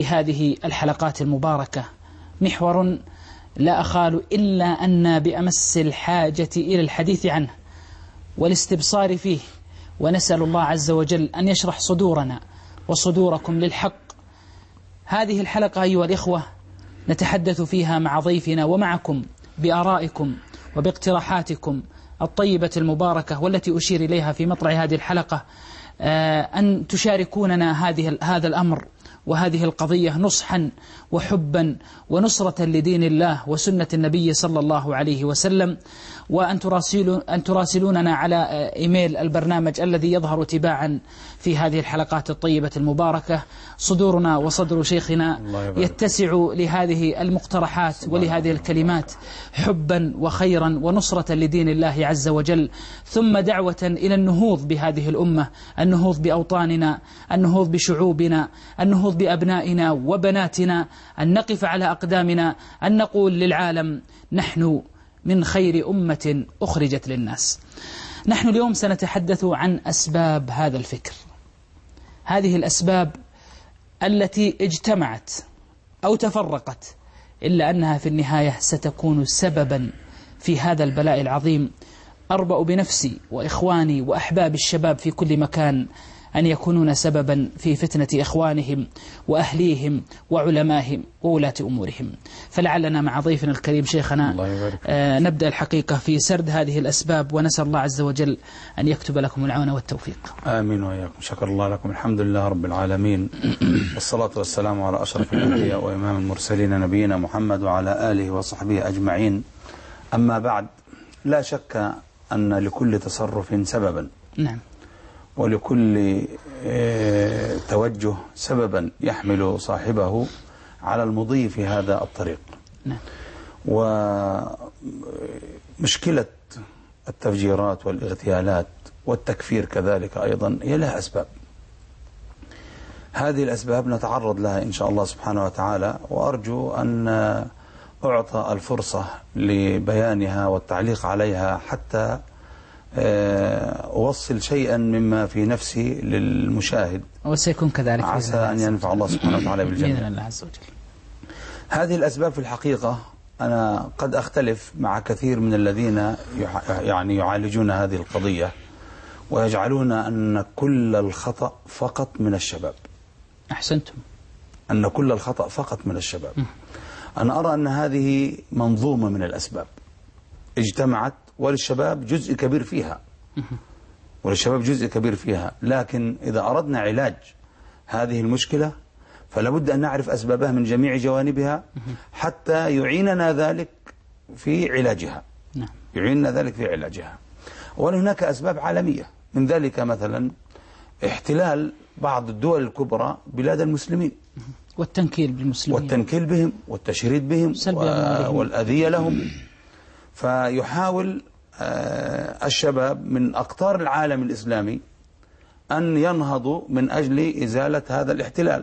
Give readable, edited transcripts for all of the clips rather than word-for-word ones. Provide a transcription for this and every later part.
لهذه الحلقات المباركة محور لا أخال إلا أن بأمس الحاجة إلى الحديث عنه والاستبصار فيه، ونسأل الله عز وجل أن يشرح صدورنا وصدوركم للحق. هذه الحلقة أيها الإخوة نتحدث فيها مع ضيفنا ومعكم بآرائكم وباقتراحاتكم الطيبة المباركة، والتي أشير إليها في مطلع هذه الحلقة أن تشاركوننا هذا الأمر وهذه القضية نصحا وحبا ونصرة لدين الله وسنة النبي صلى الله عليه وسلم، وأن تراسلوننا على إيميل البرنامج الذي يظهر تباعا في هذه الحلقات الطيبة المباركة. صدورنا وصدر شيخنا يتسع لهذه المقترحات ولهذه الكلمات حبا وخيرا ونصرة لدين الله عز وجل، ثم دعوة إلى النهوض بهذه الأمة، النهوض بأوطاننا، النهوض بشعوبنا، النهوض بأبنائنا وبناتنا، أن نقف على أقدامنا، أن نقول للعالم نحن من خير أمة أخرجت للناس. نحن اليوم سنتحدث عن أسباب هذا الفكر، هذه الأسباب التي اجتمعت أو تفرقت، إلا أنها في النهاية ستكون سببا في هذا البلاء العظيم. أربأ بنفسي وإخواني وأحباب الشباب في كل مكان أن يكونون سببا في فتنة إخوانهم وأهليهم وعلمائهم وولاة أمورهم. فلعلنا مع ضيفنا الكريم شيخنا نبدأ الحقيقة في سرد هذه الأسباب، ونسأل الله عز وجل أن يكتب لكم العون والتوفيق. آمين وإياكم. شكر الله لكم. الحمد لله رب العالمين، والصلاة والسلام على أشرف الأنبياء وإمام المرسلين نبينا محمد وعلى آله وصحبه أجمعين. أما بعد، لا شك أن لكل تصرف سببا، نعم، ولكل توجه سببا يحمل صاحبه على المضي في هذا الطريق. نعم. ومشكلة التفجيرات والاغتيالات والتكفير كذلك أيضا هي لها أسباب. هذه الأسباب نتعرض لها إن شاء الله سبحانه وتعالى، وأرجو أن أعطى الفرصة لبيانها والتعليق عليها حتى أوصل شيئا مما في نفسي للمشاهد، وسيكون كذلك، عسى أن ينفع الله سبحانه وتعالى بالجميع بإذن الله عز وجل. هذه الأسباب في الحقيقة أنا قد أختلف مع كثير من الذين يعني يعالجون هذه القضية ويجعلون أن كل الخطأ فقط من الشباب. أحسنتم. أن كل الخطأ فقط من الشباب. أنا أرى أن هذه منظومة من الأسباب اجتمعت، وللشباب جزء كبير فيها، لكن إذا أردنا علاج هذه المشكلة فلا بد أن نعرف أسبابها من جميع جوانبها حتى يعيننا ذلك في علاجها. وهناك أسباب عالمية، من ذلك مثلا احتلال بعض الدول الكبرى بلاد المسلمين والتنكيل بالمسلمين والتنكيل بهم والتشريد بهم والأذية لهم. فيحاول الشباب من أقطار العالم الإسلامي أن ينهضوا من أجل إزالة هذا الاحتلال،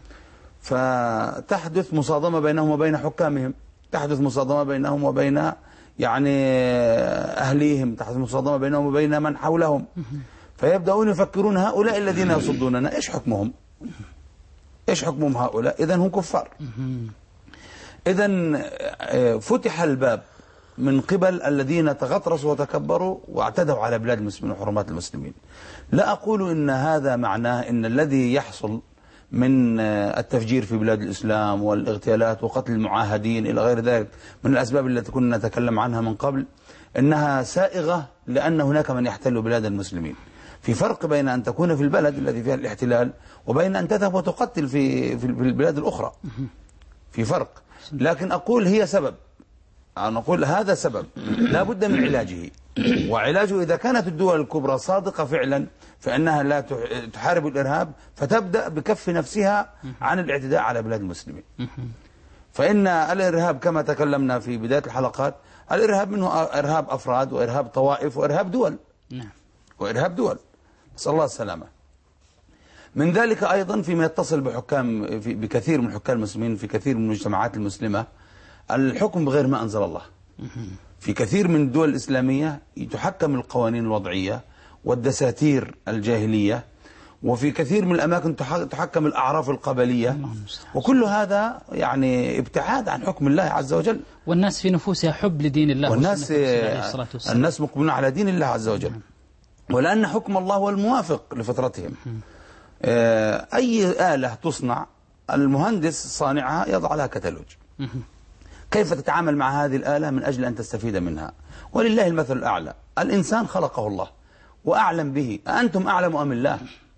فتحدث مصادمة بينهم وبين حكامهم، تحدث مصادمة بينهم وبين يعني أهليهم، تحدث مصادمة بينهم وبين من حولهم، فيبدأون يفكرون هؤلاء الذين يصدوننا إيش حكمهم هؤلاء؟ إذن هم كفار. إذن فتح الباب من قبل الذين تغطرسوا وتكبروا واعتدوا على بلاد المسلمين وحرمات المسلمين. لا أقول إن هذا معناه إن الذي يحصل من التفجير في بلاد الإسلام والاغتيالات وقتل المعاهدين إلى غير ذلك من الأسباب التي كنا نتكلم عنها من قبل إنها سائغة لأن هناك من يحتل بلاد المسلمين. في فرق بين أن تكون في البلد الذي فيها الاحتلال وبين أن تذهب وتقتل في البلاد الأخرى، في فرق. لكن أقول هي سبب، أنا أقول هذا سبب لا بد من علاجه، وعلاجه إذا كانت الدول الكبرى صادقة فعلا فإنها لا تحارب الإرهاب، فتبدأ بكف نفسها عن الاعتداء على بلاد المسلمين. فإن الإرهاب كما تكلمنا في بداية الحلقات، الإرهاب منه إرهاب أفراد وإرهاب طوائف وإرهاب دول، نسأل الله السلامة. من ذلك أيضا فيما يتصل بكثير من حكام المسلمين في كثير من المجتمعات المسلمة، الحكم بغير ما أنزل الله. في كثير من الدول الإسلامية تحكم القوانين الوضعية والدساتير الجاهلية، وفي كثير من الأماكن تحكم الأعراف القبلية، وكل هذا يعني ابتعاد عن حكم الله عز وجل. والناس في نفوسها حب لدين الله، الناس مقبلون على دين الله عز وجل، ولأن حكم الله هو الموافق لفطرتهم. أي آلة تصنع المهندس صانعها يضع لها كتالوج كيف تتعامل مع هذه الآلة من أجل أن تستفيد منها، ولله المثل الأعلى. الإنسان خلقه الله وأعلم به، أنتم أعلم أم الله؟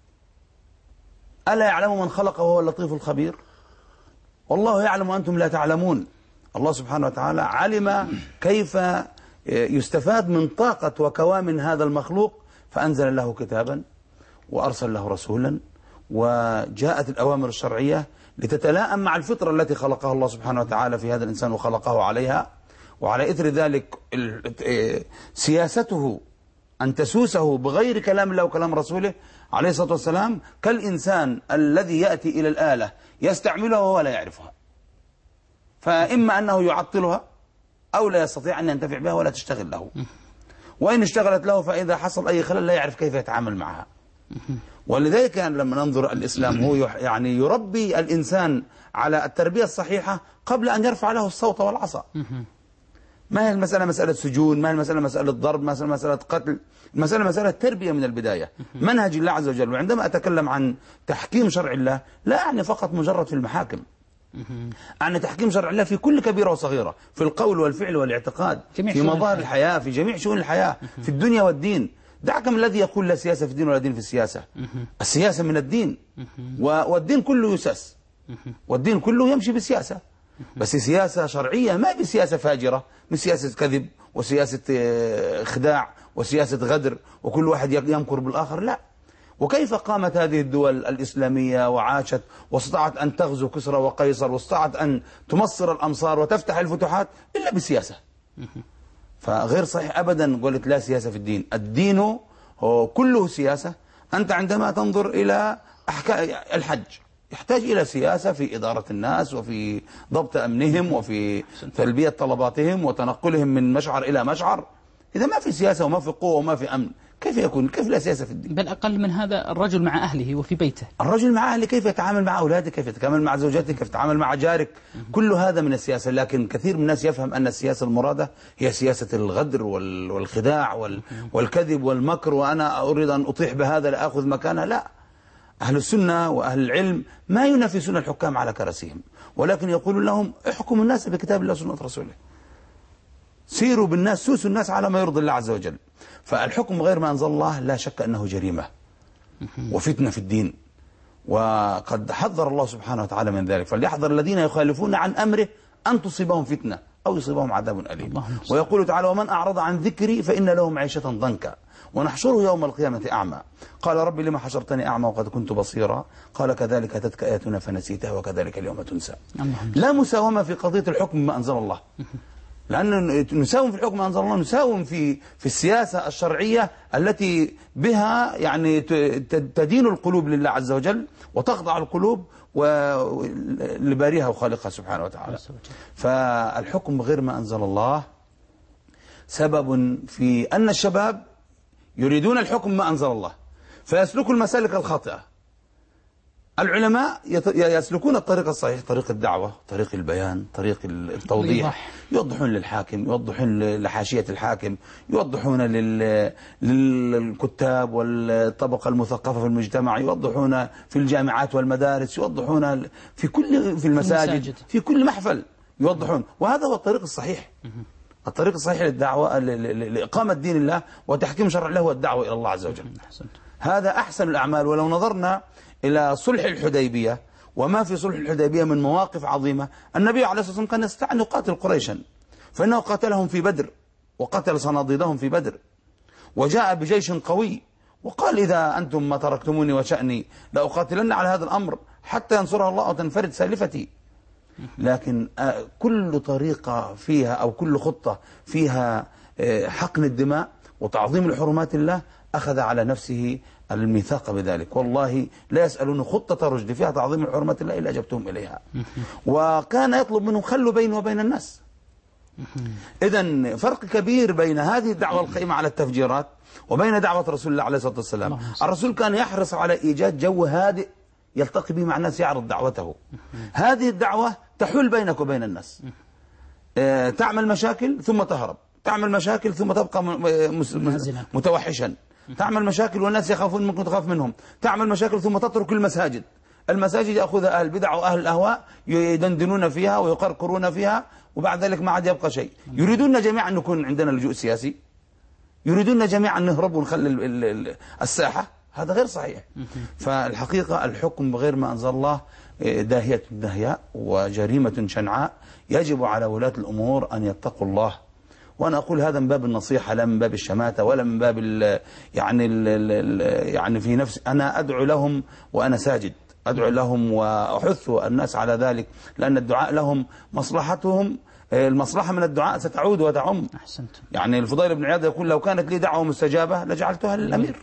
ألا يعلم من خلق وهو اللطيف الخبير؟ والله يعلم وأنتم لا تعلمون. الله سبحانه وتعالى علم كيف يستفاد من طاقة وكوامن هذا المخلوق، فأنزل له كتابا وأرسل له رسولا، وجاءت الأوامر الشرعية لتتلائم مع الفطرة التي خلقها الله سبحانه وتعالى في هذا الإنسان وخلقه عليها. وعلى إثر ذلك سياسته أن تسوسه بغير كلام الله وكلام رسوله عليه الصلاة والسلام كالإنسان الذي يأتي إلى الآلة يستعملها وهو لا يعرفها، فإما أنه يعطلها أو لا يستطيع أن ينتفع بها ولا تشتغل له، وإن اشتغلت له فإذا حصل أي خلل لا يعرف كيف يتعامل معها. ولذلك لما ننظر الإسلام هو يعني يربي الإنسان على التربية الصحيحة قبل أن يرفع له الصوت والعصا. ما هي المسألة مسألة سجون، ما هي المسألة مسألة ضرب، ما هي مسألة قتل، المسألة مسألة تربية من البداية، منهج الله عز وجل. وعندما أتكلم عن تحكيم شرع الله لا أعني فقط مجرد في المحاكم، أعني تحكيم شرع الله في كل كبيرة وصغيرة، في القول والفعل والاعتقاد، في مظاهر الحياة، في جميع شؤون الحياة، في الدنيا والدين. دعك من الذي يقول لا سياسة في الدين ولا دين في السياسة. السياسة من الدين، والدين كله يساس، والدين كله يمشي بالسياسة، بس سياسة شرعية، ما بسياسة فاجرة، مش سياسة كذب وسياسة خداع وسياسة غدر وكل واحد يمكر بالآخر، لا. وكيف قامت هذه الدول الإسلامية وعاشت واستطاعت أن تغزو كسرى وقيصر واستطاعت أن تمصر الأمصار وتفتح الفتوحات إلا بالسياسة؟ فغير صحيح أبدا قلت لا سياسة في الدين. الدين هو كله سياسة. أنت عندما تنظر إلى الحج يحتاج إلى سياسة في إدارة الناس وفي ضبط أمنهم وفي تلبية طلباتهم وتنقلهم من مشعر إلى مشعر. إذا ما في سياسة وما في قوة وما في أمن كيف يكون؟ كيف لا سياسة في الدين؟ بل أقل من هذا الرجل مع أهله وفي بيته، الرجل مع أهله كيف يتعامل مع أولاده، كيف يتعامل مع زوجته، كيف يتعامل مع جارك، كل هذا من السياسة. لكن كثير من الناس يفهم أن السياسة المرادة هي سياسة الغدر والخداع والكذب والمكر، وأنا أريد أن أطيح بهذا لأخذ مكانه. لا، أهل السنة وأهل العلم ما ينافسون الحكام على كراسيهم، ولكن يقول لهم احكموا الناس بكتاب الله وسنة رسوله، سيروا بالناس، سوسوا الناس على ما يرضي الله عز وجل. فالحكم غير ما أنزل الله لا شك أنه جريمة وفتنة في الدين، وقد حذر الله سبحانه وتعالى من ذلك. فليحذر الذين يخالفون عن أمره أن تصيبهم فتنة أو يصيبهم عذاب أليم. ويقول تعالى ومن أعرض عن ذكري فإن له معيشة ضنكا ونحشره يوم القيامة أعمى قال رب لما حشرتني أعمى وقد كنت بصيرا قال كذلك أتتك آياتنا فنسيتها وكذلك اليوم تنسى. لا مساومة في قضية الحكم ما أنزل الله، لأن نساوم في الحكم ما أنزل الله، نساوم في السياسة الشرعية التي بها يعني تدين القلوب لله عز وجل وتخضع القلوب لباريها وخالقها سبحانه وتعالى. فالحكم غير ما أنزل الله سبب في أن الشباب يريدون الحكم ما أنزل الله فيسلكوا المسالك الخاطئة. العلماء يسلكون الطريق الصحيح، طريق الدعوة، طريق البيان، طريق التوضيح، يوضحون للحاكم، يوضحون لحاشية الحاكم، يوضحون للكتاب والطبقة المثقفة في المجتمع، يوضحون في الجامعات والمدارس، يوضحون في المساجد، في كل محفل يوضحون. وهذا هو الطريق الصحيح، الطريق الصحيح للدعوة لإقامة دين الله وتحكيم شرع الله والدعوة إلى الله عز وجل. هذا أحسن الأعمال. ولو نظرنا إلى صلح الحديبية وما في صلح الحديبية من مواقف عظيمة، النبي عليه الصلاة والسلام كان يستطيع أن يقاتل قريشا، فإنه قاتلهم في بدر وقتل صناديدهم في بدر، وجاء بجيش قوي وقال إذا أنتم ما تركتموني وشأني لأقاتلن على هذا الأمر حتى ينصرها الله وتنفرد سالفتي. لكن كل طريقة فيها أو كل خطة فيها حقن الدماء وتعظيم الحرمات الله أخذ على نفسه الميثاق بذلك. والله لا يسألون خطة رشد فيها تعظيم الحرمات الله إلا أجبتهم إليها. وكان يطلب منهم خلوا بيني وبين الناس، إذن فرق كبير بين هذه الدعوة القائمة على التفجيرات وبين دعوة رسول الله عليه الصلاة والسلام. الرسول كان يحرص على إيجاد جو هادئ يلتقي به مع الناس، يعرض دعوته. هذه الدعوة تحول بينك وبين الناس، تعمل مشاكل ثم تهرب، تعمل مشاكل ثم تبقى متوحشا، تعمل مشاكل والناس يخافون منك وتخاف منهم، تعمل مشاكل ثم تترك المساجد. المساجد يأخذها أهل البدع وأهل الأهواء يدندنون فيها ويقرقرون فيها، وبعد ذلك ما عاد يبقى شيء. يريدون جميعا أن يكون عندنا لجوء سياسي، يريدون جميعا أن نهرب ونخلي الساحة. هذا غير صحيح. فالحقيقة الحكم بغير ما أنزل الله داهية دهياء وجريمة شنعاء، يجب على ولاة الأمور أن يتقوا الله. وأنا أقول هذا من باب النصيحة لا من باب الشماتة ولا من باب يعني في نفسي. أنا أدعو لهم وأنا ساجد، أدعو لهم وأحث الناس على ذلك، لأن الدعاء لهم مصلحتهم، المصلحة من الدعاء ستعود وتعم. أحسنت. يعني الفضيل بن عياض يقول: لو كانت لي دعوة مستجابة لجعلتها للأمير.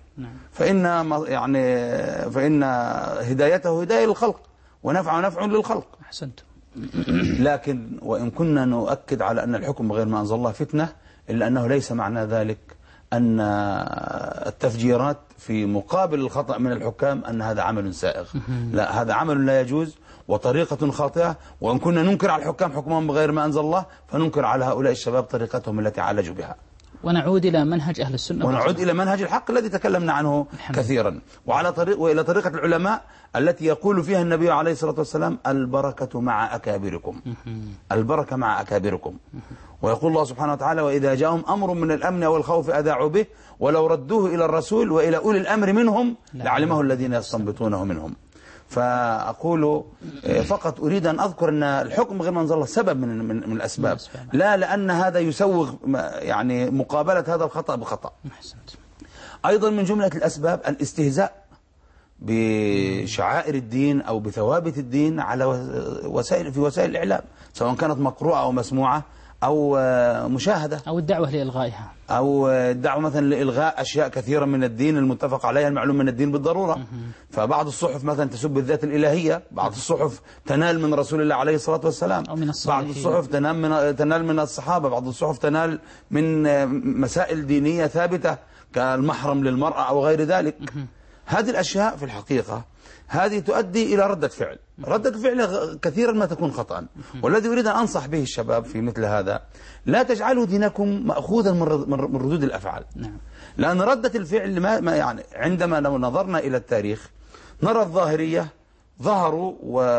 فإن هدايته هداية للخلق ونفع للخلق. أحسنت. لكن وإن كنا نؤكد على أن الحكم بغير ما أنزل الله فتنة، إلا أنه ليس معنى ذلك أن التفجيرات في مقابل الخطأ من الحكام أن هذا عمل سائغ. لا، هذا عمل لا يجوز وطريقة خاطئة. وإن كنا ننكر على الحكام حكمهم بغير ما أنزل الله، فننكر على هؤلاء الشباب طريقتهم التي عالجوا بها. ونعود إلى منهج أهل السنة، ونعود إلى منهج الحق الذي تكلمنا عنه كثيرا، وإلى طريقة العلماء التي يقول فيها النبي عليه الصلاة والسلام: البركة مع أكابركم. البركة مع أكابركم. ويقول الله سبحانه وتعالى: وإذا جاءهم أمر من الأمن أو الخوف أذاعوا به ولو ردوه إلى الرسول وإلى أولي الأمر منهم لعلمه الذين يستنبطونه منهم. فأقول فقط أريد أن أذكر أن الحكم غير ما أنزل الله سبب من الأسباب، لا لأن هذا يسوغ يعني مقابلة هذا الخطأ بخطأ. أيضا من جملة الأسباب الاستهزاء بشعائر الدين أو بثوابت الدين على في وسائل الإعلام، سواء كانت مقروءة أو مسموعة أو مشاهدة، أو الدعوة لإلغائها، أو الدعوة مثلا لإلغاء أشياء كثيرة من الدين المتفق عليها المعلوم من الدين بالضرورة. فبعض الصحف مثلا تسب الذات الإلهية، بعض الصحف تنال من رسول الله عليه الصلاة والسلام، أو من بعض الصحف تنال من الصحابة، بعض الصحف تنال من مسائل دينية ثابتة كالمحرم للمرأة أو غير ذلك. هذه الأشياء في الحقيقة هذه تؤدي إلى ردة فعل. ردة الفعل كثيرا ما تكون خطأ. والذي أريد أن أنصح به الشباب في مثل هذا: لا تجعلوا دينكم مأخوذا من ردود الأفعال. لأن ردة الفعل يعني عندما لو نظرنا إلى التاريخ نرى الظاهرية ظهروا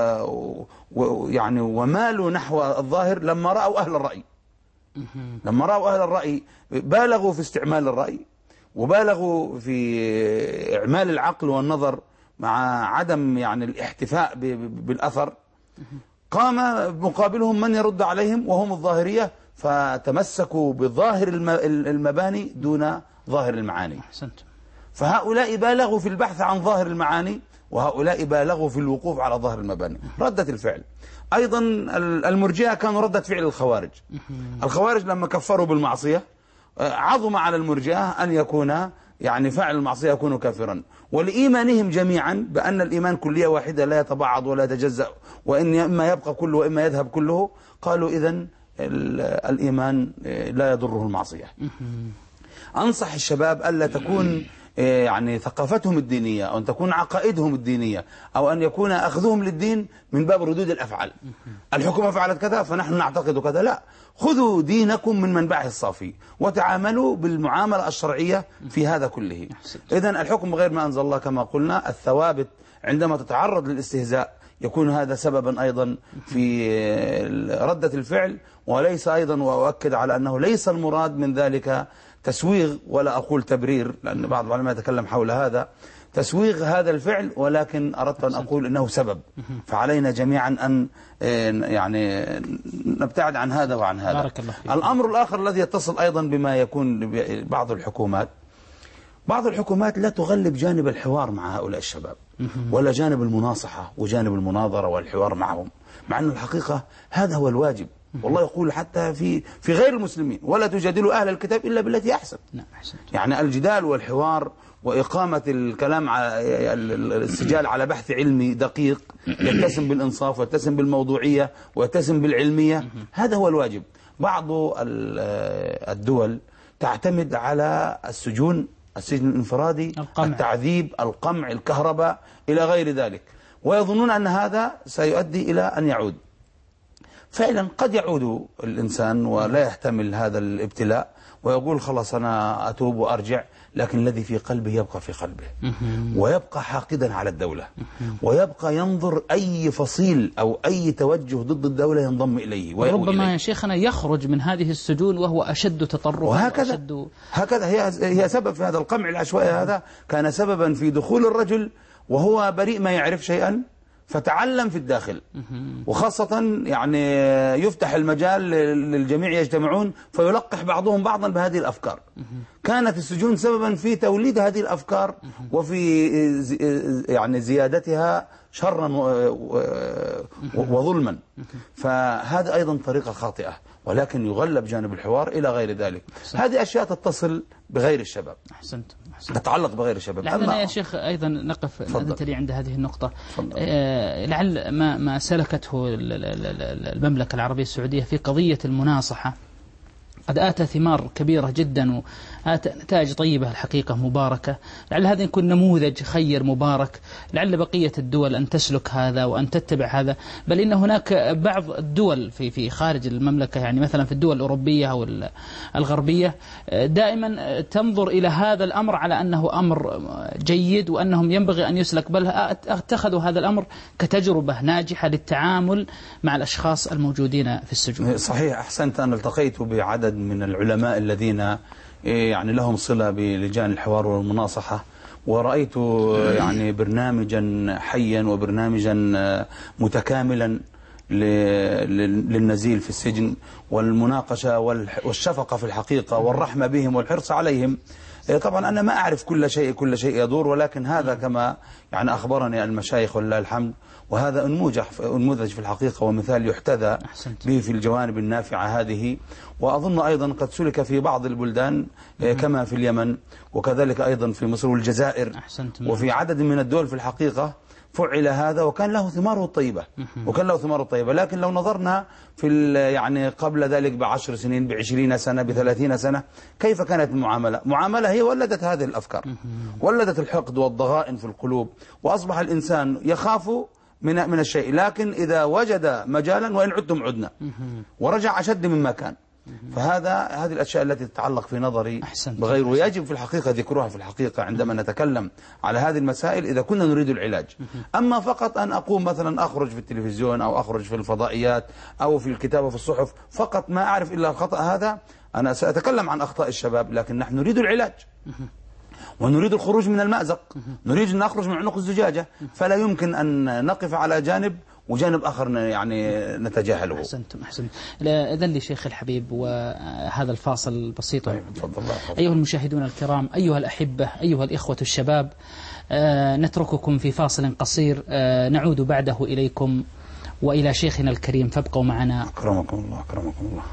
يعني ومالوا نحو الظاهر لما رأوا أهل الرأي. لما رأوا أهل الرأي بالغوا في استعمال الرأي، وبالغوا في إعمال العقل والنظر مع عدم يعني الاحتفاء بالأثر. قام مقابلهم من يرد عليهم وهم الظاهرية، فتمسكوا بظاهر المباني دون ظاهر المعاني. فهؤلاء بالغوا في البحث عن ظاهر المعاني، وهؤلاء بالغوا في الوقوف على ظاهر المباني. ردة الفعل. أيضا المرجئة كانوا ردة فعل الخوارج. الخوارج لما كفروا بالمعصية عظم على المرجئة أن يكون يعني فاعل المعصية يكون كافرا، ولإيمانهم جميعا بأن الإيمان كلية واحدة لا يتبعض ولا يتجزأ، وإن إما يبقى كله وإما يذهب كله. قالوا إذن الإيمان لا يضره المعصية. أنصح الشباب ألا تكون يعني ثقافتهم الدينية أو أن تكون عقائدهم الدينية أو أن يكون أخذهم للدين من باب ردود الأفعال. الحكومة فعلت كذا فنحن نعتقد كذا. لا، خذوا دينكم من منبعه الصافي وتعاملوا بالمعاملة الشرعية في هذا كله. إذن الحكم غير ما أنزل الله كما قلنا. الثوابت عندما تتعرض للاستهزاء يكون هذا سببا أيضا في ردة الفعل، وليس أيضا، وأؤكد على أنه ليس المراد من ذلك تسويغ ولا أقول تبرير، لأن بعض العلماء يتكلم حول هذا تسويغ هذا الفعل، ولكن أردت أن أقول إنه سبب. فعلينا جميعا أن يعني نبتعد عن هذا وعن هذا. بارك الله فيك. الأمر الآخر الذي يتصل أيضا بما يكون بعض الحكومات لا تغلب جانب الحوار مع هؤلاء الشباب، ولا جانب المناصحة وجانب المناظرة والحوار معهم، مع أن الحقيقة هذا هو الواجب. والله يقول حتى في غير المسلمين: ولا تجادلوا أهل الكتاب إلا بالتي أحسن. يعني الجدال والحوار وإقامة الكلام السجال على بحث علمي دقيق يتسم بالإنصاف ويتسم بالموضوعية ويتسم بالعلمية، هذا هو الواجب. بعض الدول تعتمد على السجن الانفرادي، القمع. التعذيب، القمع، الكهرباء إلى غير ذلك، ويظنون أن هذا سيؤدي إلى أن يعود. فعلا قد يعود الإنسان ولا يحتمل هذا الابتلاء ويقول خلاص أنا أتوب وأرجع، لكن الذي في قلبه يبقى في قلبه، ويبقى حاقدا على الدولة، ويبقى ينظر أي فصيل أو أي توجه ضد الدولة ينضم إليه وربما يا شيخنا يخرج من هذه السجون وهو أشد تطرفا. وهكذا هي سبب في هذا القمع العشوائي. هذا كان سببا في دخول الرجل وهو بريء ما يعرف شيئا، فتعلم في الداخل، وخاصة يعني يفتح المجال للجميع يجتمعون فيلقح بعضهم بعضا بهذه الأفكار. كانت السجون سببا في توليد هذه الأفكار وفي يعني زيادتها شرا وظلما. فهذا أيضا طريقة خاطئة، ولكن يغلب جانب الحوار إلى غير ذلك. هذه أشياء تتصل بغير الشباب، أحسنت. تتعلق بغير الشباب. لعلنا يا شيخ أيضا نقف أنت لي عند هذه النقطة. لعل ما سلكته المملكة العربية السعودية في قضية المناصحة قد آتى ثمار كبيرة جدا وآتى نتائج طيبة الحقيقة مباركة. لعل هذا يكون نموذج خير مبارك، لعل بقية الدول أن تسلك هذا وأن تتبع هذا. بل إن هناك بعض الدول في خارج المملكة، يعني مثلا في الدول الأوروبية أو الغربية، دائما تنظر إلى هذا الأمر على أنه أمر جيد وأنهم ينبغي أن يسلك، بل اتخذوا هذا الأمر كتجربة ناجحة للتعامل مع الأشخاص الموجودين في السجون. صحيح، أحسنت. أنا التقيت بعدد من العلماء الذين يعني لهم صلة بلجان الحوار والمناصحة، ورأيت يعني برنامجا حيا وبرنامجا متكاملا للنزيل في السجن والمناقشة والشفقة في الحقيقة والرحمة بهم والحرص عليهم. طبعا أنا ما أعرف كل شيء يدور، ولكن هذا كما يعني أخبرني المشايخ ولله الحمد، وهذا أنموذج في الحقيقة ومثال يحتذى به في الجوانب النافعة هذه. وأظن أيضا قد سلك في بعض البلدان كما في اليمن، وكذلك أيضا في مصر والجزائر، وفي عدد من الدول في الحقيقة فعل هذا وكان له ثماره الطيبة. لكن لو نظرنا في يعني قبل ذلك ب10 سنين، ب20 سنة، ب30 سنة، كيف كانت المعاملة هي ولدت هذه الأفكار، ولدت الحقد والضغائن في القلوب، وأصبح الإنسان يخاف من الشيء، لكن إذا وجد مجالا وإن عدتم عدنا، ورجع أشد مما كان. هذه الأشياء التي تتعلق في نظري بغير، ويجب في الحقيقة ذكرها في الحقيقة عندما نتكلم على هذه المسائل إذا كنا نريد العلاج. أما فقط أن أقوم مثلا أخرج في التلفزيون أو أخرج في الفضائيات أو في الكتابة في الصحف فقط ما أعرف إلا الخطأ، هذا أنا سأتكلم عن أخطاء الشباب، لكن نحن نريد العلاج ونريد الخروج من المأزق، نريد أن نخرج من عنق الزجاجة، فلا يمكن أن نقف على جانب وجانب آخر يعني نتجاهله. أحسنتم. إذن لي شيخ الحبيب وهذا الفاصل البسيط. تفضل. أيها المشاهدون الكرام، أيها الأحبة، أيها الإخوة الشباب، نترككم في فاصل قصير نعود بعده إليكم وإلى شيخنا الكريم، فابقوا معنا. أكرمكم الله، أكرمكم الله.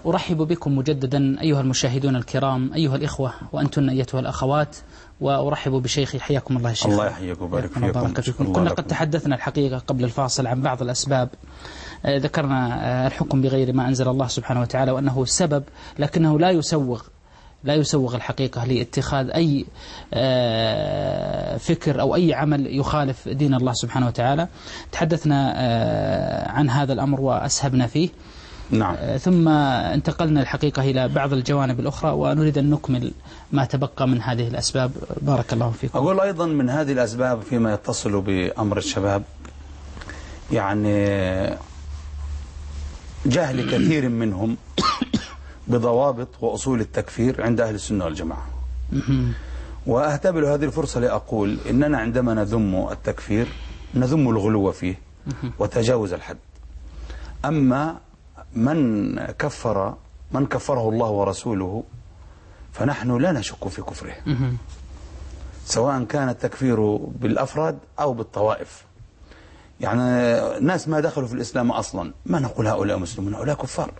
أرحب بكم مجددا أيها المشاهدون الكرام، أيها الإخوة وأنتن أيتها الأخوات، وأرحب بشيخي. حياكم الله الشيخ. الله يحييكم ويبارك فيكم. كنا قد تحدثنا الحقيقة قبل الفاصل عن بعض الأسباب، ذكرنا الحكم بغير ما أنزل الله سبحانه وتعالى وأنه سبب، لكنه لا يسوغ الحقيقة لاتخاذ أي فكر أو أي عمل يخالف دين الله سبحانه وتعالى. تحدثنا عن هذا الأمر وأسهبنا فيه. نعم. ثم انتقلنا الحقيقة إلى بعض الجوانب الأخرى، ونريد أن نكمل ما تبقى من هذه الأسباب. بارك الله فيكم. أقول أيضا من هذه الأسباب فيما يتصل بأمر الشباب، يعني جهل كثير منهم بضوابط وأصول التكفير عند أهل السنة والجماعة. وأهتبل هذه الفرصة لأقول إننا عندما نذم التكفير نذم الغلو فيه وتجاوز الحد. أما من كفره الله ورسوله فنحن لا نشك في كفره، سواء كان التكفير بالأفراد أو بالطوائف. يعني ناس ما دخلوا في الإسلام أصلا ما نقول هؤلاء مسلمون، هؤلاء كفار.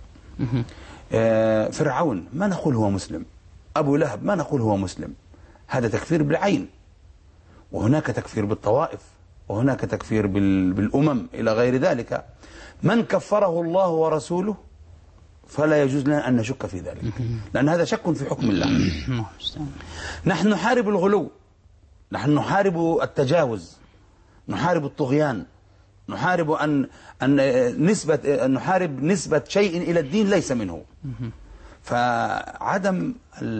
فرعون ما نقول هو مسلم، أبو لهب ما نقول هو مسلم. هذا تكفير بالعين. وهناك تكفير بالطوائف، وهناك تكفير بالأمم إلى غير ذلك. من كفره الله ورسوله فلا يجوز لنا أن نشك في ذلك، لأن هذا شك في حكم الله. نحن نحارب الغلو، نحن نحارب التجاوز، نحارب الطغيان، نحارب نحارب نسبة شيء إلى الدين ليس منه. فعدم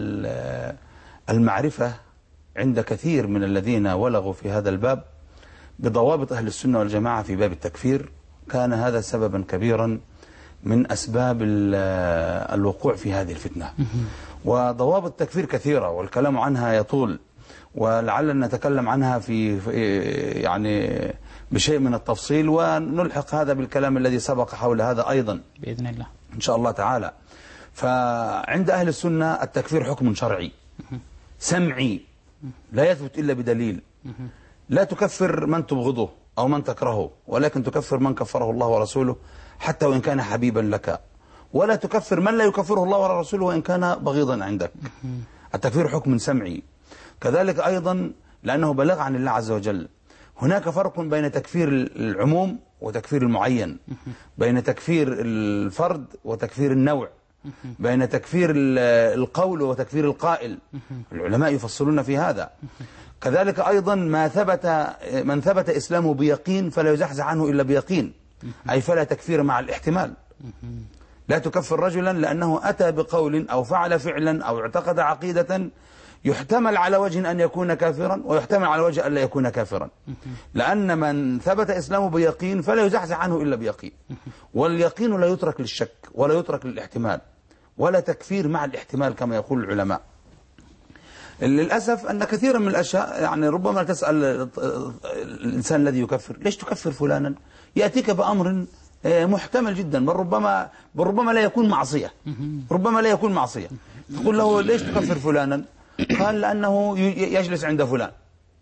المعرفة عند كثير من الذين ولغوا في هذا الباب بضوابط أهل السنة والجماعة في باب التكفير كان هذا سببا كبيرا من أسباب الوقوع في هذه الفتنة. وضوابط التكفير كثيرة والكلام عنها يطول، ولعلنا نتكلم عنها في يعني بشيء من التفصيل، ونلحق هذا بالكلام الذي سبق حول هذا أيضا بإذن الله إن شاء الله تعالى. فعند أهل السنة التكفير حكم شرعي سمعي لا يثبت إلا بدليل. لا تكفر من تبغضه أو من تكرهه، ولكن تكفر من كفره الله ورسوله حتى وإن كان حبيبا لك، ولا تكفر من لا يكفره الله ورسوله وإن كان بغيضا عندك. التكفير حكم سمعي. كذلك أيضا لأنه بلغ عن الله عز وجل. هناك فرق بين تكفير العموم وتكفير المعين، بين تكفير الفرد وتكفير النوع، بين تكفير القول وتكفير القائل. العلماء يفصلون في هذا. كذلك أيضا من ثبت إسلامه بيقين فلا يزحزح عنه إلا بيقين، أي فلا تكفير مع الاحتمال. لا تكفر رجلا لأنه أتى بقول أو فعل فعلا أو اعتقد عقيدة يحتمل على وجه أن يكون كافرا ويحتمل على وجه أن لا يكون كافرا، لأن من ثبت إسلامه بيقين فلا يزحزح عنه إلا بيقين. واليقين لا يترك للشك ولا يترك للاحتمال، ولا تكفير مع الاحتمال كما يقول العلماء. للأسف أن كثيرا من الأشياء يعني ربما تسأل الإنسان الذي يكفر ليش تكفر فلانا، يأتيك بأمر محتمل جدا، بل ربما لا يكون معصية، ربما لا يكون معصية. تقول له ليش تكفر فلانا؟ قال لأنه يجلس عند فلان.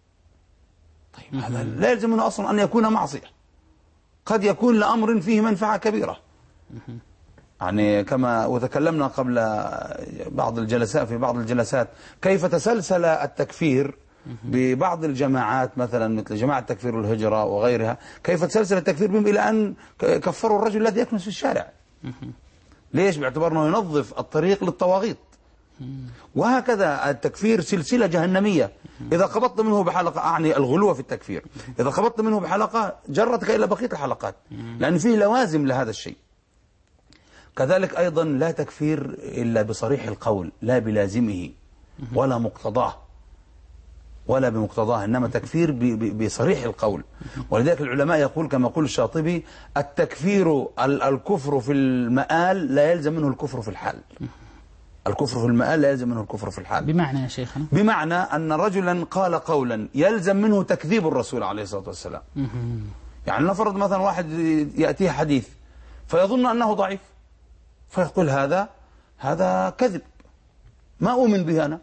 طيب هذا لا يلزم منه أصلا أن يكون معصية، قد يكون لأمر فيه منفعة كبيرة. يعني كما وتكلمنا قبل في بعض الجلسات كيف تسلسل التكفير ببعض الجماعات، مثلا مثل جماعة تكفير الهجرة وغيرها، كيف تسلسل التكفير بهم إلى أن كفروا الرجل الذي يكنس في الشارع. ليش؟ باعتبار أنه ينظف الطريق للطواغيت. وهكذا التكفير سلسلة جهنمية. إذا قبضت منه بحلقة، أعني الغلو في التكفير، إذا قبضت منه بحلقة جرتك إلى بقية الحلقات، لأن فيه لوازم لهذا الشيء. كذلك أيضا لا تكفير إلا بصريح القول، لا بلازمه ولا مقتضاه ولا بمقتضاه، إنما تكفير بصريح القول. ولذلك العلماء يقول كما يقول الشاطبي: التكفير الكفر في المآل لا يلزم منه الكفر في الحال. الكفر في المآل لا يلزم منه الكفر في الحال. بمعنى يا شيخنا؟ بمعنى أن رجلا قال قولا يلزم منه تكذيب الرسول عليه الصلاة والسلام. يعني نفرض مثلا واحد يأتيه حديث فيظن أنه ضعيف، فيقول هذا كذب، ما أؤمن به أنا،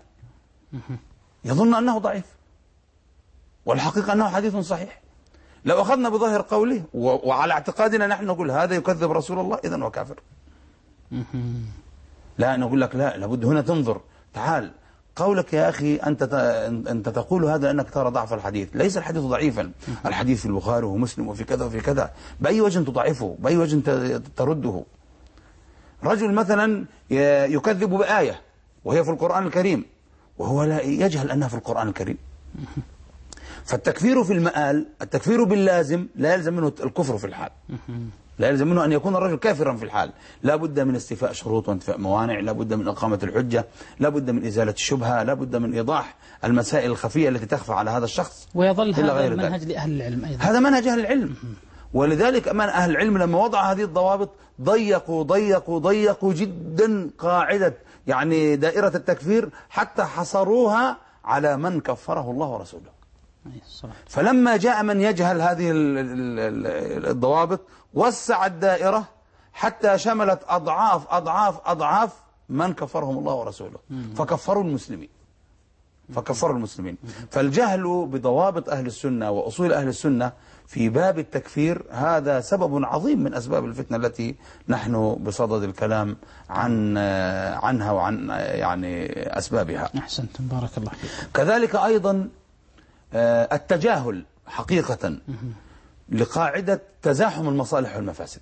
يظن أنه ضعيف والحقيقة أنه حديث صحيح. لو أخذنا بظاهر قوله وعلى اعتقادنا نحن نقول هذا يكذب رسول الله، إذن هو كافر. لا، أنا أقول لك لا، لابد هنا تنظر. تعال، قولك يا أخي أنت تقول هذا لأنك ترى ضعف الحديث. ليس الحديث ضعيفا، الحديث في البخاري ومسلم وفي كذا وفي كذا. بأي وجه تضعفه؟ بأي وجه ترده؟ رجل مثلا يكذب بآية وهي في القرآن الكريم وهو لا يجهل أنها في القرآن الكريم. فالتكفير في المآل، التكفير باللازم لا يلزم منه الكفر في الحال، لا يلزم منه أن يكون الرجل كافرا في الحال. لا بد من استيفاء شروط وانتفاء موانع، لا بد من إقامة الحجة، لا بد من إزالة الشبهة، لا بد من إيضاح المسائل الخفية التي تخفى على هذا الشخص. ويظل هذا منهج لأهل العلم أيضا. هذا منهج أهل العلم. ولذلك أمان أهل العلم لما وضع هذه الضوابط ضيقوا جدا قاعدة يعني دائرة التكفير، حتى حصروها على من كفره الله ورسوله. فلما جاء من يجهل هذه الضوابط وسع الدائرة حتى شملت أضعاف من كفرهم الله ورسوله، فكفروا المسلمين. فالجهل بضوابط أهل السنة وأصول أهل السنة في باب التكفير هذا سبب عظيم من أسباب الفتنة التي نحن بصدد الكلام عنها وعن يعني أسبابها. أحسنتم، بارك الله فيك. كذلك أيضا التجاهل حقيقة لقاعدة تزاحم المصالح والمفاسد.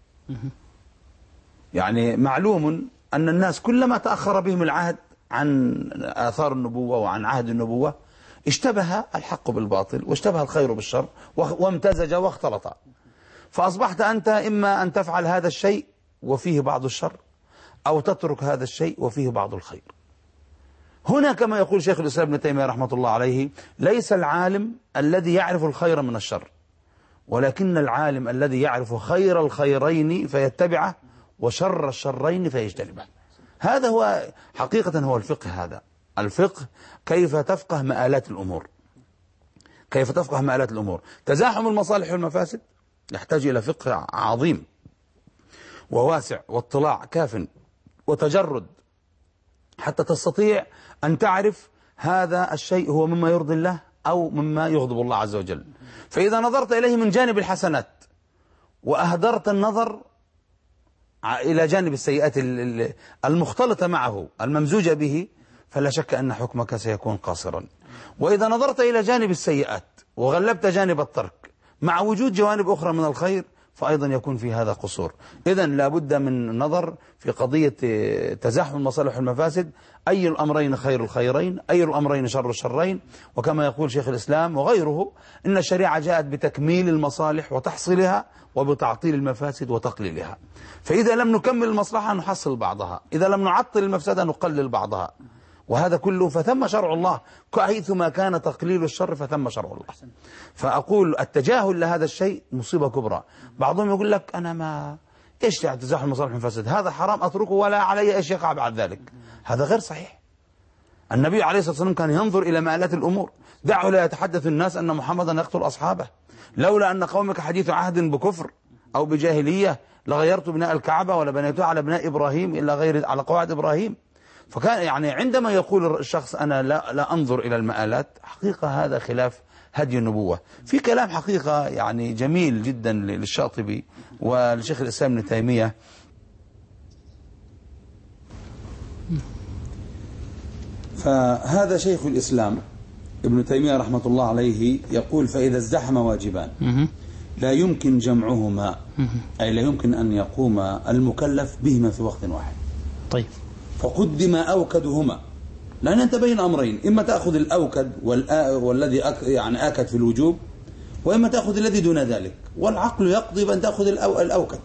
يعني معلوم أن الناس كلما تأخر بهم العهد عن آثار النبوة وعن عهد النبوة اشتبه الحق بالباطل واشتبه الخير بالشر وامتزج واختلط. فأصبحت أنت إما أن تفعل هذا الشيء وفيه بعض الشر، أو تترك هذا الشيء وفيه بعض الخير. هنا كما يقول شيخ الإسلام ابن تيمية رحمة الله عليه: ليس العالم الذي يعرف الخير من الشر، ولكن العالم الذي يعرف خير الخيرين فيتبعه وشر الشرين فيجتنبه. هذا هو حقيقة هو الفقه. هذا الفقه، كيف تفقه مآلات الأمور. تزاحم المصالح والمفاسد يحتاج إلى فقه عظيم وواسع واطلاع كاف وتجرد، حتى تستطيع أن تعرف هذا الشيء هو مما يرضي الله أو مما يغضب الله عز وجل. فإذا نظرت إليه من جانب الحسنات وأهدرت النظر إلى جانب السيئات المختلطة معه الممزوجة به، فلا شك أن حكمك سيكون قاصرا. وإذا نظرت إلى جانب السيئات وغلبت جانب الترك مع وجود جوانب أخرى من الخير، فأيضا يكون في هذا قصور. إذن لا بد من النظر في قضية تزاحم المصالح والمفاسد، أي الأمرين خير الخيرين، أي الأمرين شر الشرين. وكما يقول شيخ الإسلام وغيره: إن الشريعة جاءت بتكميل المصالح وتحصيلها وبتعطيل المفاسد وتقليلها. فإذا لم نكمل المصلحة نحصل بعضها، إذا لم نعطل المفسدة نقلل بعضها، وهذا كله فثم شرع الله. حيثما كان تقليل الشر فثم شرع الله. فأقول التجاهل لهذا الشيء مصيبة كبرى. بعضهم يقول لك أنا ما إيش يعني تزاحم المصالح والمفاسد، هذا حرام أتركه ولا علي إيش يقع بعد ذلك. هذا غير صحيح. النبي عليه الصلاة والسلام كان ينظر إلى مآلات الأمور. دعه لا يتحدث الناس أن محمدا يقتل أصحابه، لولا أن قومك حديث عهد بكفر أو بجاهلية لغيرت بناء الكعبة ولا بنيتها على بناء إبراهيم إلا غير على قواعد إبراهيم. فكان يعني عندما يقول الشخص أنا لا أنظر إلى المآلات، حقيقة هذا خلاف هدي النبوة. في كلام حقيقة يعني جميل جدا للشاطبي ولشيخ الإسلام ابن تيمية، فهذا شيخ الإسلام ابن تيمية رحمة الله عليه يقول: فإذا ازدحم واجبان لا يمكن جمعهما، أي لا يمكن أن يقوم المكلف بهما في وقت واحد. طيب، فقدم أوكدهما، لأن أنت بين أمرين: إما تأخذ الأوكد والذي يعني آكد في الوجوب، وإما تأخذ الذي دون ذلك، والعقل يقضي بأن تأخذ الأوكد.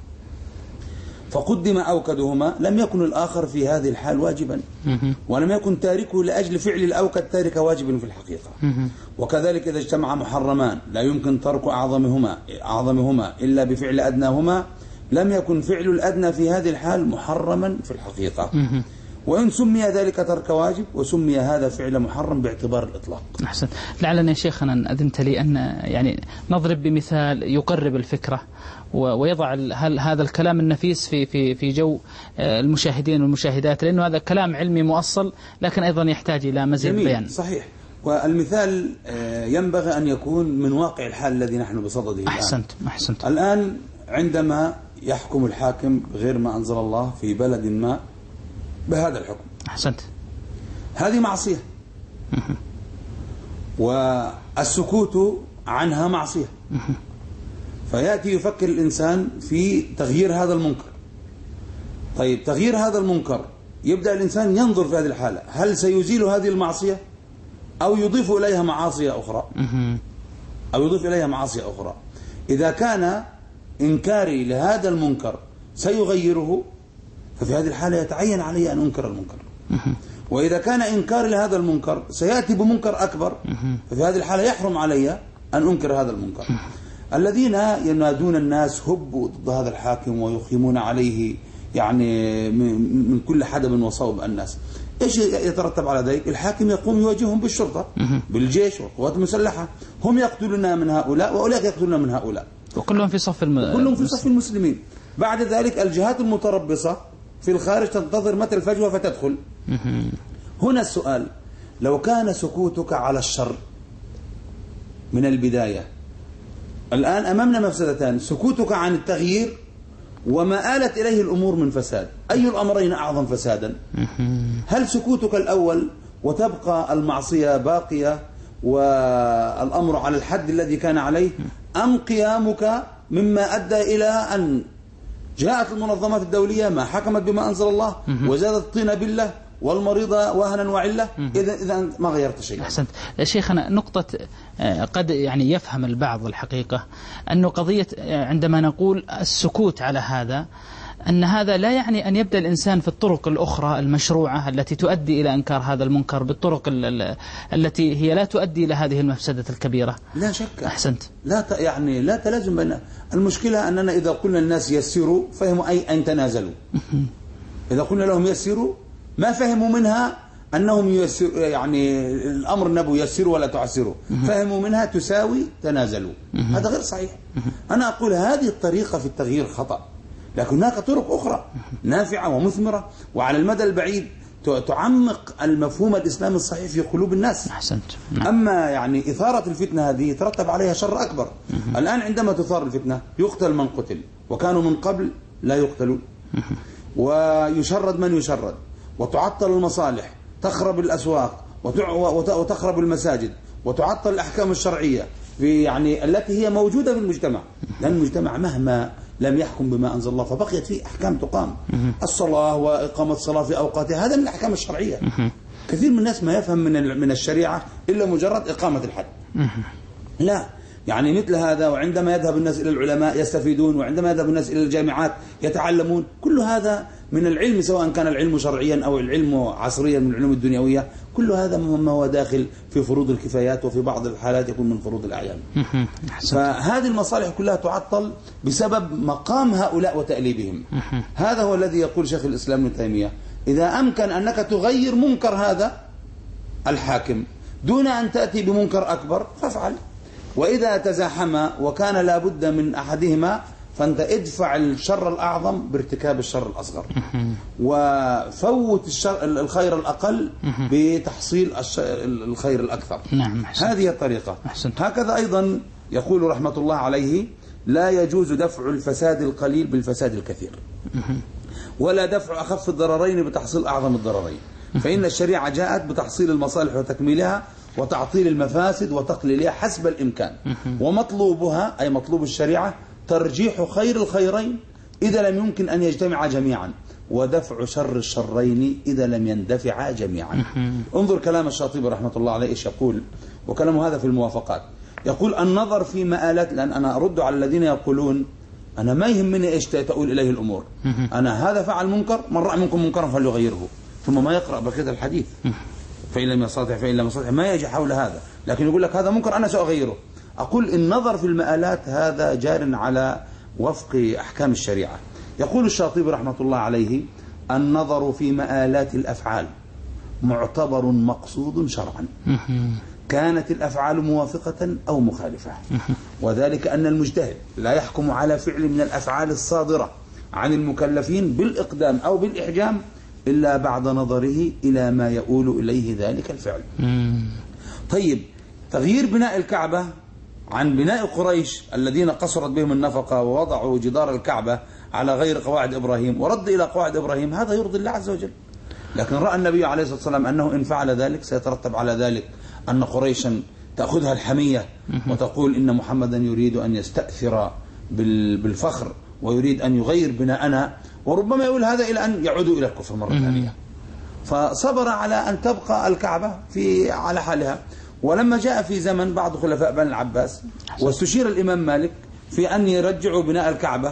فقدم أوكدهما، لم يكن الآخر في هذه الحال واجبا، ولم يكن تاركه لأجل فعل الأوكد تارك واجب في الحقيقة. وكذلك إذا اجتمع محرمان لا يمكن ترك أعظمهما إلا بفعل أدناهما، لم يكن فعل الأدنى في هذه الحال محرما في الحقيقة. وإن سمي ذلك ترك واجب وسمي هذا فعل محرم باعتبار الإطلاق. أحسن. لعلنا يا شيخنا أذنت لي أن يعني نضرب بمثال يقرب الفكرة ويضع هذا الكلام النفيس في جو المشاهدين والمشاهدات، لأنه هذا كلام علمي مؤصل لكن أيضا يحتاج إلى مزيد بيان. صحيح. والمثال ينبغي أن يكون من واقع الحال الذي نحن بصدده. أحسنت. الآن عندما يحكم الحاكم غير ما أنزل الله في بلد ما بهذا الحكم. أحسنت. هذه معصية، والسكوت عنها معصية. فيأتي يفكر الإنسان في تغيير هذا المنكر. طيب تغيير هذا المنكر، يبدأ الإنسان ينظر في هذه الحالة، هل سيزيل هذه المعصية أو يضيف إليها معاصي أخرى؟ إذا كان إنكاري لهذا المنكر سيغيره، ففي هذه الحالة يتعين علي أن أنكر المنكر. وإذا كان إنكاري لهذا المنكر سيأتي بمنكر أكبر، ففي هذه الحالة يحرم علي أن أنكر هذا المنكر. الذين ينادون الناس هبوا ضد هذا الحاكم ويقيمون عليه يعني من كل حدب وصوب الناس، إيش يترتب على ذلك؟ الحاكم يقوم يواجههم بالشرطة، بالجيش والقوات المسلحة، هم يقتلون من هؤلاء وأولئك يقتلون من هؤلاء، وكلهم في صف كلهم في صف المسلمين. بعد ذلك الجهات المتربصة في الخارج تنتظر متى الفجوة فتدخل. هنا السؤال، لو كان سكوتك على الشر من البداية، الآن أمامنا مفسدتان، سكوتك عن التغيير وما آلت إليه الأمور من فساد، أي الأمرين أعظم فسادا؟ هل سكوتك الأول وتبقى المعصية باقية والأمر على الحد الذي كان عليه، أم قيامك مما أدى إلى أن جاءت المنظمات الدولية ما حكمت بما أنزل الله وزادت الطين بالله والمريض وهنا وعلة، إذا ما غيرت شيء. أحسنت. شيخنا، نقطة قد يعني يفهم البعض الحقيقة أنه قضية عندما نقول السكوت على هذا، أن هذا لا يعني أن يبدأ الإنسان في الطرق الأخرى المشروعة التي تؤدي إلى إنكار هذا المنكر بالطرق التي هي لا تؤدي إلى هذه المفسدة الكبيرة. لا شك. أحسنت. لا تلازم بين المشكلة أننا إذا قلنا الناس يسروا فهموا أن تنازلوا. إذا قلنا لهم يسروا ما فهموا منها أنهم يسر، يعني الأمر نبو يسروا ولا تعسروا، فهموا منها تساوي تنازلوا. هذا غير صحيح. أنا أقول هذه الطريقة في التغيير خطأ، لكن هناك طرق أخرى نافعة ومثمرة وعلى المدى البعيد تعمق المفهوم الإسلامي الصحيح في قلوب الناس. أحسنت. أما يعني إثارة الفتنة هذه يترتب عليها شر أكبر. الآن عندما تثار الفتنة يقتل من قتل، وكانوا من قبل لا يقتلون، ويشرد من يشرد، وتعطل المصالح، تخرب الأسواق وتخرب المساجد، وتعطل الأحكام الشرعية يعني التي هي موجودة في المجتمع، لأن المجتمع مهما لم يحكم بما أنزل الله فبقيت فيه أحكام تقام، الصلاة وإقامة الصلاة في أوقاتها، هذا من الأحكام الشرعية. كثير من الناس ما يفهم من الشريعة إلا مجرد إقامة الحد. لا، يعني مثل هذا، وعندما يذهب الناس إلى العلماء يستفيدون، وعندما يذهب الناس إلى الجامعات يتعلمون، كل هذا من العلم، سواء كان العلم شرعيا أو العلم عصريا من العلوم الدنيوية، كل هذا ما هو داخل في فروض الكفايات، وفي بعض الحالات يكون من فروض الأعيان. فهذه المصالح كلها تعطل بسبب مقام هؤلاء وتأليبهم. هذا هو الذي يقول شيخ الإسلام ابن تيمية، إذا أمكن أنك تغير منكر هذا الحاكم دون أن تأتي بمنكر أكبر فافعل، وإذا تزاحما وكان لابد من أحدهما فأنت ادفع الشر الأعظم بارتكاب الشر الأصغر، وفوت الخير الأقل بتحصيل الخير الأكثر. نعم. هذه الطريقة. هكذا أيضا يقول رحمة الله عليه: لا يجوز دفع الفساد القليل بالفساد الكثير، ولا دفع أخف الضررين بتحصيل أعظم الضررين، فإن الشريعة جاءت بتحصيل المصالح وتكميلها وتعطيل المفاسد وتقليلها حسب الإمكان، ومطلوبها أي مطلوب الشريعة ترجيح خير الخيرين إذا لم يمكن أن يجتمع جميعا، ودفع شر الشرين إذا لم يندفع جميعا. انظر كلام الشاطبي رحمة الله عليه إيش يقول، وكلامه هذا في الموافقات، يقول: النظر في مآلات، لأن أنا أرد على الذين يقولون أنا ما يهمني إيش تؤول إليه الأمور، أنا هذا فعل منكر، من رأى منكم منكرا فليغيره، ثم ما يقرأ بقية الحديث، فإن لم يستطع فإن لم يستطع، ما يجي حول هذا، لكن يقول لك هذا منكر أنا سأغيره. أقول النظر في المآلات هذا جار على وفق أحكام الشريعة. يقول الشاطبي رحمة الله عليه: النظر في مآلات الأفعال معتبر مقصود شرعا، كانت الأفعال موافقة أو مخالفة، وذلك أن المجتهد لا يحكم على فعل من الأفعال الصادرة عن المكلفين بالإقدام أو بالإحجام إلا بعد نظره إلى ما يؤول إليه ذلك الفعل. طيب، تغيير بناء الكعبة عن بناء قريش الذين قصرت بهم النفقة ووضعوا جدار الكعبة على غير قواعد إبراهيم ورد إلى قواعد إبراهيم، هذا يرضي الله عز وجل. لكن رأى النبي عليه الصلاة والسلام أنه إن فعل ذلك سيترتب على ذلك أن قريشا تأخذها الحمية وتقول إن محمدا يريد أن يستأثر بالفخر ويريد أن يغير بناءنا، وربما يقول هذا إلى أن يعودوا إلى الكفر مرة ثانية. فصبر على أن تبقى الكعبة على حالها. ولما جاء في زمن بعض خلفاء بني العباس واستشير الإمام مالك في أن يرجعوا بناء الكعبة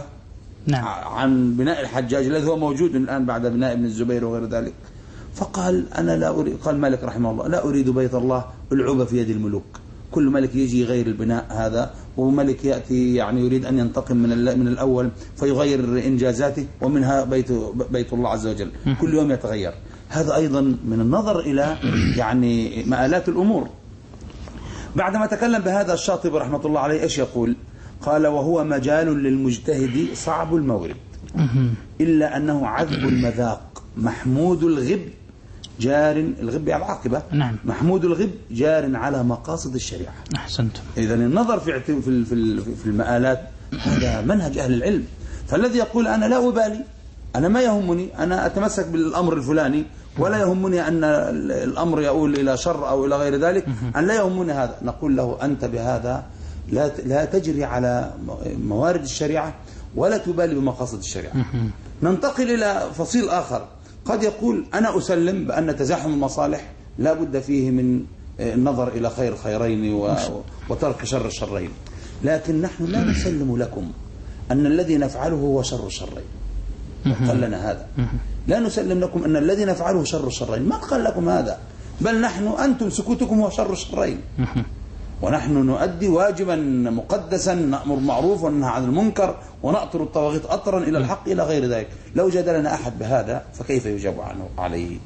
عن بناء الحجاج الذي هو موجود الآن بعد بناء ابن الزبير وغير ذلك، فقال أنا لا أريد، قال مالك رحمه الله لا أريد بيت الله ألعب في يد الملوك، كل ملك يجي يغير البناء هذا، وملك يأتي يعني يريد أن ينتقم من الأول فيغير إنجازاته، ومنها بيت الله عز وجل كل يوم يتغير. هذا أيضا من النظر إلى يعني مآلات الأمور. بعدما تكلم بهذا الشاطبي رحمة الله عليه إيش يقول؟ قال وهو مجال للمجتهد صعب المورد إلا أنه عذب المذاق محمود الغب جار، الغب على العاقبة، نعم. محمود الغب جار على مقاصد الشريعة. أحسنتم. إذن النظر في المآلات هذا منهج أهل العلم. فالذي يقول أنا لا أبالي، أنا ما يهمني، أنا أتمسك بالأمر الفلاني ولا يهمني أن الأمر يؤول إلى شر أو إلى غير ذلك، أن لا يهمني هذا، نقول له أنت بهذا لا تجري على موارد الشريعة ولا تبالي بمقاصد الشريعة. ننتقل إلى فصيل آخر، قد يقول أنا أسلم بأن تزاحم المصالح لا بد فيه من النظر إلى خير الخيرين وترك شر الشرين، لكن نحن لا نسلم لكم أن الذي نفعله هو شر الشرين. قال لنا هذا، لا نسلم لكم أن الذي نفعله شر الشرين، ما قال لكم هذا، بل أنتم سكوتكم هو شر الشرين، ونحن نؤدي واجبا مقدسا، نأمر معروف وننهى عن المنكر ونأطر الطواغيت أطرا إلى الحق إلى غير ذلك. لو جادلنا أحد بهذا فكيف يجاب عليه؟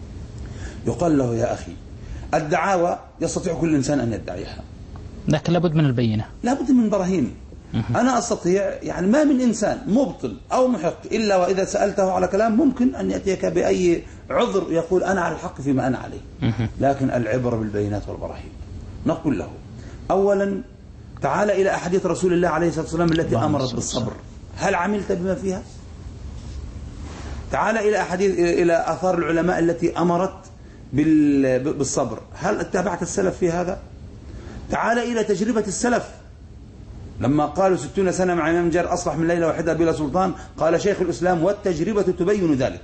يقال له يا أخي الدعاوى يستطيع كل إنسان أن يدعيها، لكن لابد من البينة، لابد من براهين. أنا أستطيع، يعني ما من إنسان مبطل أو محق إلا وإذا سألته على كلام ممكن أن يأتيك بأي عذر يقول أنا على الحق فيما أنا عليه، لكن العبرة بالبينات والبراهين. نقول له أولا تعال إلى أحاديث رسول الله عليه الصلاة والسلام التي أمرت بالصبر، هل عملت بما فيها؟ تعال إلى آثار العلماء التي أمرت بالصبر، هل اتبعت السلف في هذا؟ تعال إلى تجربة السلف لما قالوا 60 سنة مع إمام جار أصلح من ليلة واحدة بلا سلطان، قال شيخ الإسلام والتجربة تبين ذلك.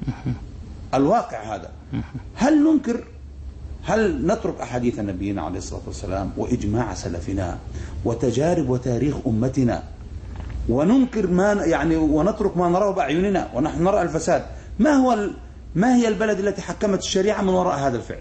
الواقع هذا. هل ننكر، هل نترك أحاديث نبينا عليه الصلاة والسلام وإجماع سلفنا وتجارب وتاريخ أمتنا وننكر ونترك ما نراه بأعيننا ونحن نرى الفساد؟ ما هي البلد التي حكمت الشريعة من وراء هذا الفعل؟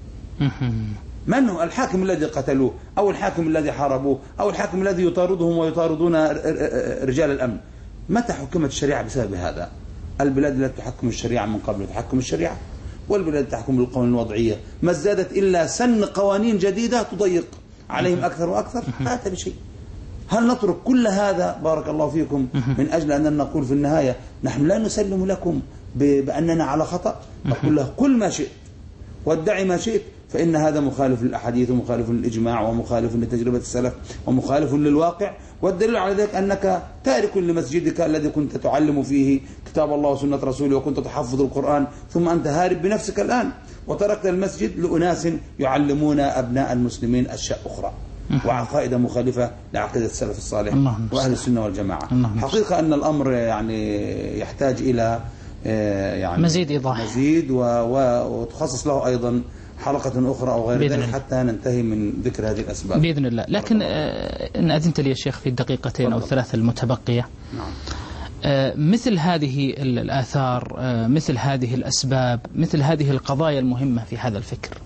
من هو الحاكم الذي قتلوه أو الحاكم الذي حاربوه أو الحاكم الذي يطاردهم ويطاردون رجال الأمن؟ متى حكمت الشريعة بسبب هذا؟ البلاد التي تحكم الشريعة من قبل تحكم الشريعة، والبلاد التي تحكم بالقوانين الوضعية ما زادت إلا سن قوانين جديدة تضيق عليهم أكثر وأكثر. هذا بشيء. هل نترك كل هذا بارك الله فيكم من أجل أننا نقول في النهاية نحن لا نسلم لكم بأننا على خطأ؟ نقول له كل ما شئت وادعي ما شئت، فإن هذا مخالف للأحاديث ومخالف للإجماع ومخالف لتجربة السلف ومخالف للواقع، والدليل على ذلك أنك تارك لمسجدك الذي كنت تعلم فيه كتاب الله وسنة رسوله وكنت تحفظ القرآن، ثم أنت هارب بنفسك الآن وتركت المسجد لأناس يعلمون أبناء المسلمين أشياء أخرى وعقائد مخالفة لعقيدة السلف الصالح وأهل السنة والجماعة. حقيقة أن الأمر يعني يحتاج إلى مزيد إيضاح، مزيد وتخصص له أيضا حلقة أخرى أو غير ذلك حتى ننتهي من ذكر هذه الأسباب بإذن الله. لكن إن أذنت لي يا شيخ في الدقيقتين أو الثلاث المتبقية، مثل هذه الآثار، مثل هذه الأسباب، مثل هذه القضايا المهمة في هذا الفكر،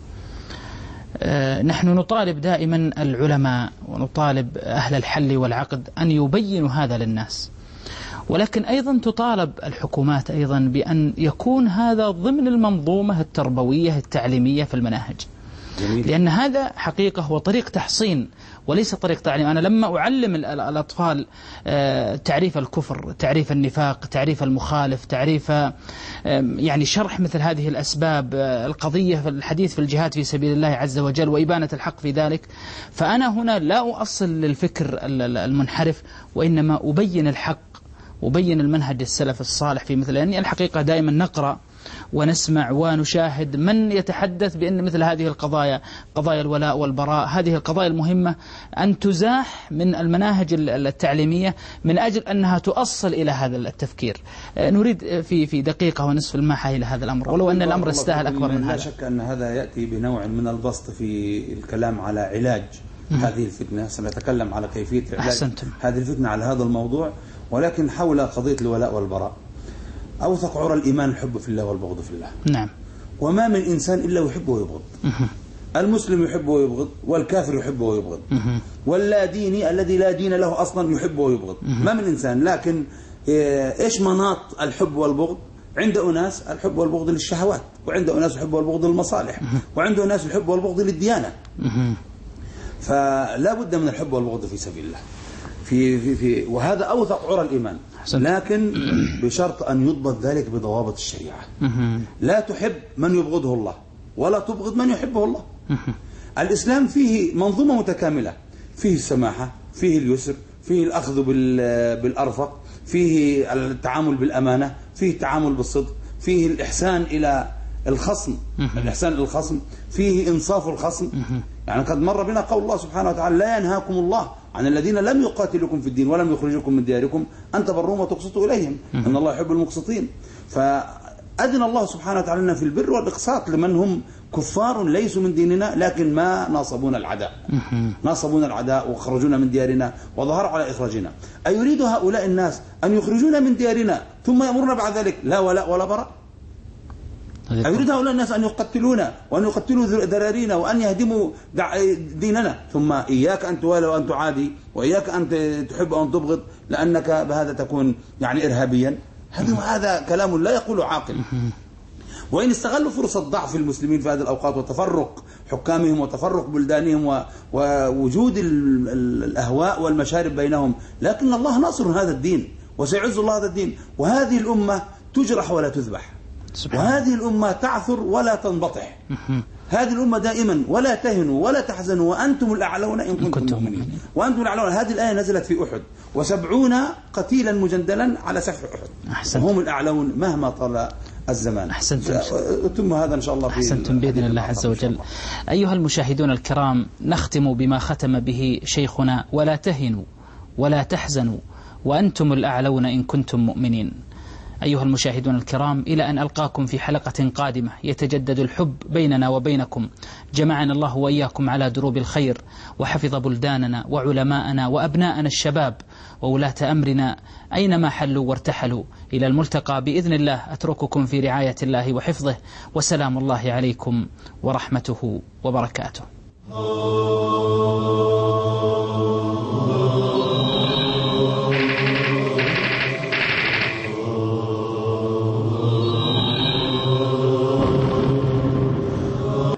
نحن نطالب دائما العلماء ونطالب أهل الحل والعقد أن يبينوا هذا للناس، ولكن أيضا تطالب الحكومات أيضا بأن يكون هذا ضمن المنظومة التربوية التعليمية في المناهج. جميل. لأن هذا حقيقة هو طريق تحصين وليس طريق تعليم. أنا لما أعلم الأطفال تعريف الكفر، تعريف النفاق، تعريف المخالف، تعريف يعني شرح مثل هذه الأسباب، القضية في الحديث في الجهاد في سبيل الله عز وجل وإبانة الحق في ذلك، فأنا هنا لا أؤصل للفكر المنحرف، وإنما أبين الحق وبين المنهج السلف الصالح في مثل. لأني الحقيقة دائما نقرأ ونسمع ونشاهد من يتحدث بأن مثل هذه القضايا، قضايا الولاء والبراء، هذه القضايا المهمة أن تزاح من المناهج التعليمية من أجل أنها تؤصل إلى هذا التفكير. نريد في دقيقة ونصف الماحة إلى هذا الأمر، ولو أن الأمر استاهل أكبر من هذا. لا شك أن هذا يأتي بنوع من البسط في الكلام على علاج هذه الفتنة. سنتكلم على كيفية علاج هذه الفتنة على هذا الموضوع، ولكن حول قضية الولاء والبراء. أوثق عرى الإيمان الحب في الله والبغض في الله. نعم. وما من إنسان إلا يحب ويبغض. المسلم يحب ويبغض، والكافر يحب ويبغض، واللا ديني الذي لا دين له أصلا يحب ويبغض. ما من إنسان. لكن إيش مناط الحب والبغض؟ عند أناس الحب والبغض للشهوات، وعند أناس الحب والبغض للمصالح، وعند أناس الحب والبغض للديانة. فلا بد من الحب والبغض في سبيل الله. وهذا أوثق عرى الإيمان، لكن بشرط أن يضبط ذلك بضوابط الشريعة. لا تحب من يبغضه الله، ولا تبغض من يحبه الله. الإسلام فيه منظومة متكاملة، فيه السماحة، فيه اليسر، فيه الأخذ بالأرفق، فيه التعامل بالأمانة، فيه التعامل بالصدق، فيه الإحسان إلى الخصم، الإحسان إلى الخصم، فيه إنصاف الخصم. يعني قد مر بنا قول الله سبحانه وتعالى: لا ينهاكم الله عن الذين لم يقاتلوكم في الدين ولم يخرجوكم من دياركم أن تبروهم وتقسطوا إليهم إن الله يحب المقسطين. فأذن الله سبحانه وتعالى لنا في البر والإقساط لمن هم كفار ليسوا من ديننا، لكن ما ناصبون العداء، ناصبون العداء وخرجونا من ديارنا وظهروا على إخراجنا. أيريد هؤلاء الناس أن يخرجونا من ديارنا ثم يأمرنا بعد ذلك لا ولاء ولا براء؟ أيريد هؤلاء الناس أن يقتلونا وأن يقتلوا ذرارينا وأن يهدموا ديننا، ثم إياك أن توالى وأن تعادي، وإياك أن تحب وأن تبغض، لأنك بهذا تكون يعني إرهابيا. هذا كلام لا يقول عاقل. وإن استغلوا فرصة ضعف المسلمين في هذه الأوقات وتفرق حكامهم وتفرق بلدانهم ووجود الأهواء والمشارب بينهم، لكن الله ناصر هذا الدين وسيعز الله هذا الدين. وهذه الأمة تجرح ولا تذبح، وهذه الأمة تعثر ولا تنبطح. هذه الأمة دائما ولا تهنوا ولا تحزنوا وأنتم الأعلون إن كنتم مؤمنين. وأنتم الأعلون. هذه الآية نزلت في أحد، و70 قتيلا مجندلا على سفح أحد، وهم الأعلون مهما طال الزمان. أحسنتم. ثم هذا إن شاء الله أحسنتم بإذن الله عز وجل. أيها المشاهدون الكرام، نختم بما ختم به شيخنا: ولا تهنوا ولا تحزنوا وأنتم الأعلون إن كنتم مؤمنين. أيها المشاهدون الكرام، إلى أن ألقاكم في حلقة قادمة يتجدد الحب بيننا وبينكم. جمعنا الله وإياكم على دروب الخير، وحفظ بلداننا وعلماءنا وأبناءنا الشباب وولاة أمرنا أينما حلوا وارتحلوا. إلى الملتقى بإذن الله. أترككم في رعاية الله وحفظه، وسلام الله عليكم ورحمته وبركاته.